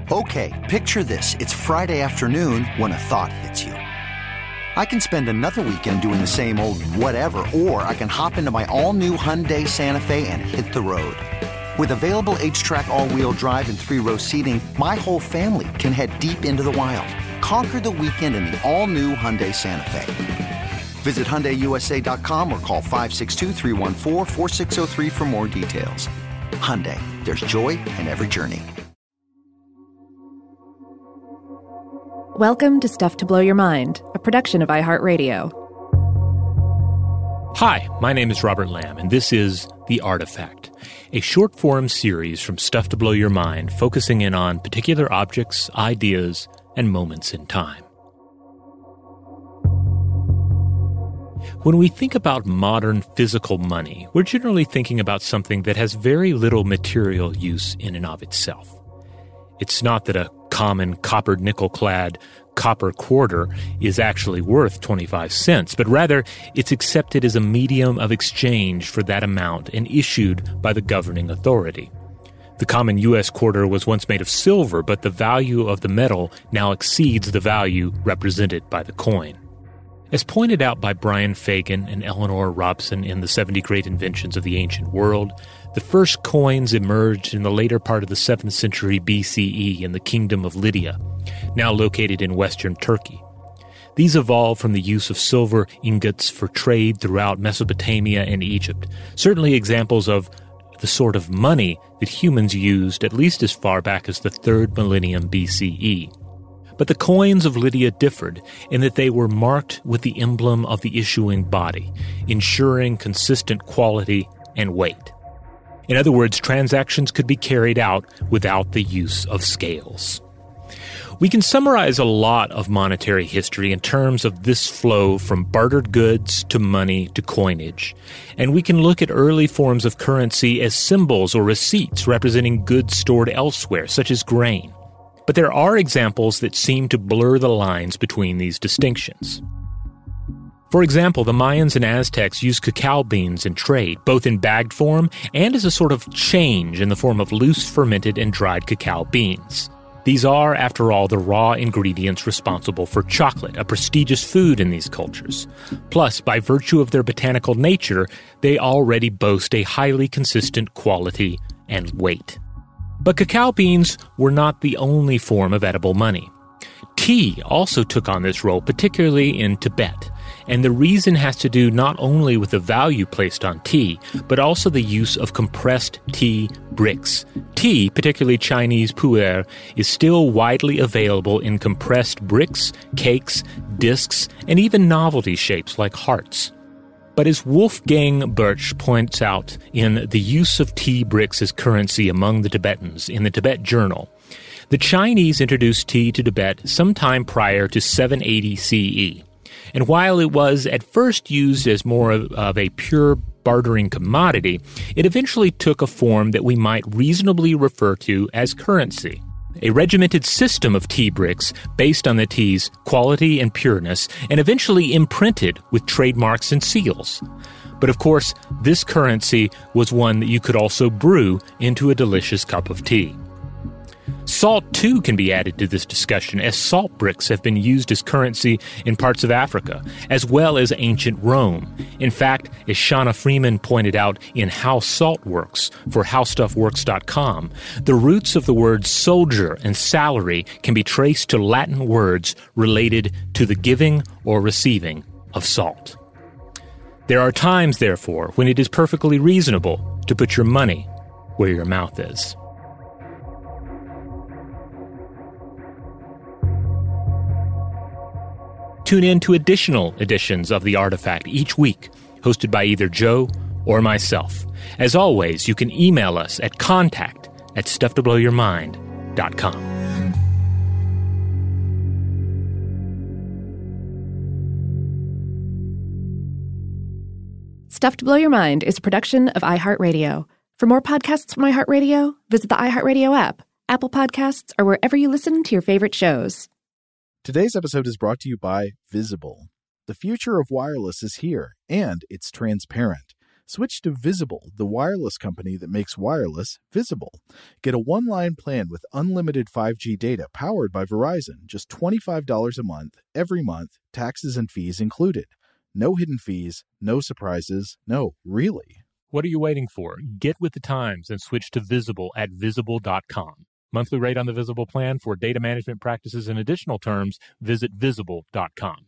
Okay, picture this. It's Friday afternoon when a thought hits you. I can spend another weekend doing the same old whatever, or I can hop into my all-new Hyundai Santa Fe and hit the road. With available H-Track all-wheel drive and 3-row seating, my whole family can head deep into the wild. Conquer the weekend in the all-new Hyundai Santa Fe. Visit HyundaiUSA.com or call 562-314-4603 for more details. Hyundai, there's joy in every journey. Welcome to Stuff to Blow Your Mind, a production of iHeartRadio. Hi, my name is Robert Lamb, and this is The Artifact, a short-form series from Stuff to Blow Your Mind focusing in on particular objects, ideas, and moments in time. When we think about modern physical money, we're generally thinking about something that has very little material use in and of itself. It's not that a common copper nickel-clad copper quarter is actually worth 25 cents, but rather it's accepted as a medium of exchange for that amount and issued by the governing authority. The common U.S. quarter was once made of silver, but the value of the metal now exceeds the value represented by the coin. As pointed out by Brian Fagan and Eleanor Robson in the 70 Great Inventions of the Ancient World, the first coins emerged in the later part of the 7th century BCE in the Kingdom of Lydia, now located in western Turkey. These evolved from the use of silver ingots for trade throughout Mesopotamia and Egypt, certainly examples of the sort of money that humans used at least as far back as the 3rd millennium BCE. But the coins of Lydia differed in that they were marked with the emblem of the issuing body, ensuring consistent quality and weight. In other words, transactions could be carried out without the use of scales. We can summarize a lot of monetary history in terms of this flow from bartered goods to money to coinage. And we can look at early forms of currency as symbols or receipts representing goods stored elsewhere, such as grain. But there are examples that seem to blur the lines between these distinctions. For example, the Mayans and Aztecs used cacao beans in trade, both in bagged form and as a sort of change in the form of loose fermented and dried cacao beans. These are, after all, the raw ingredients responsible for chocolate, a prestigious food in these cultures. Plus, by virtue of their botanical nature, they already boast a highly consistent quality and weight. But cacao beans were not the only form of edible money. Tea also took on this role, particularly in Tibet, and the reason has to do not only with the value placed on tea, but also the use of compressed tea bricks. Tea, particularly Chinese pu'er, is still widely available in compressed bricks, cakes, discs, and even novelty shapes like hearts. But as Wolfgang Birch points out in The Use of Tea Bricks as Currency Among the Tibetans in the Tibet Journal, the Chinese introduced tea to Tibet sometime prior to 780 CE. And while it was at first used as more of a pure bartering commodity, it eventually took a form that we might reasonably refer to as currency. A regimented system of tea bricks based on the tea's quality and pureness, and eventually imprinted with trademarks and seals. But of course, this currency was one that you could also brew into a delicious cup of tea. Salt, too, can be added to this discussion, as salt bricks have been used as currency in parts of Africa, as well as ancient Rome. In fact, as Shauna Freeman pointed out in How Salt Works for HowStuffWorks.com, the roots of the words soldier and salary can be traced to Latin words related to the giving or receiving of salt. There are times, therefore, when it is perfectly reasonable to put your money where your mouth is. Tune in to additional editions of The Artifact each week, hosted by either Joe or myself. As always, you can email us at contact@stufftoblowyourmind.com. Stuff to Blow Your Mind is a production of iHeartRadio. For more podcasts from iHeartRadio, visit the iHeartRadio app, Apple Podcasts, or wherever you listen to your favorite shows. Today's episode is brought to you by Visible. The future of wireless is here, and it's transparent. Switch to Visible, the wireless company that makes wireless visible. Get a one-line plan with unlimited 5G data powered by Verizon, just $25 a month, every month, taxes and fees included. No hidden fees, no surprises, no, really. What are you waiting for? Get with the times and switch to Visible at Visible.com. Monthly rate on the Visible plan for data management practices and additional terms, visit Visible.com.